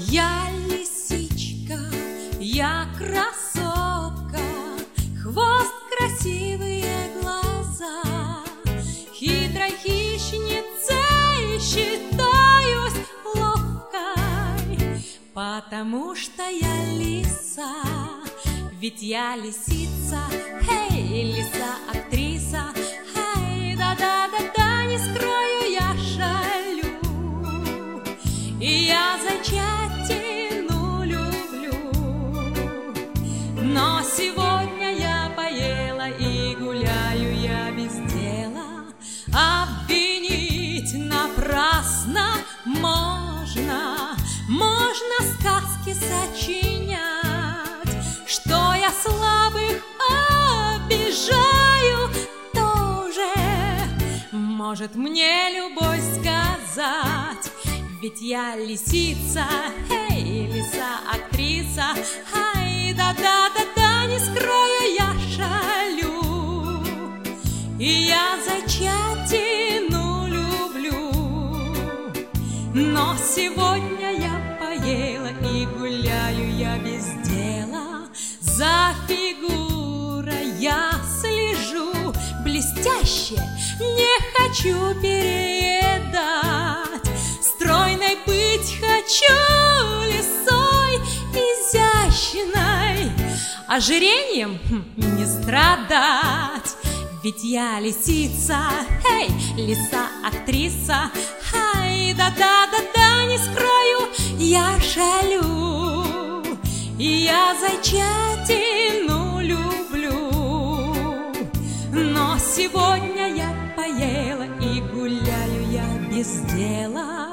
Я лисичка, я красотка, хвост, красивые глаза. Хитрой хищницей считаюсь ловкой, потому что я лиса. Ведь я лисица, эй, лиса-актриса, эй, да-да-да-да, не скрою, я шалю. И я зайчатину люблю, но сегодня я поела и гуляю я без дела. Обвинить напрасно можно сказки сочинять, что я слабых обижаю тоже. Может мне любой сказать, ведь я лисица, эй, лиса-актриса, ай, да-да-да-да, не скрою, я шалю. И я зайчатину люблю, но сегодня я поела и гуляю я без дела. За фигурой я слежу блестяще, не хочу переедать. Стройной быть хочу, лисой изящной, ожирением не страдать. Ведь я лисица, эй, лиса-актриса, ай, да-да-да-да, не скрою, я шалю. И я зайчатину люблю, но сегодня я поела и гуляю я без дела.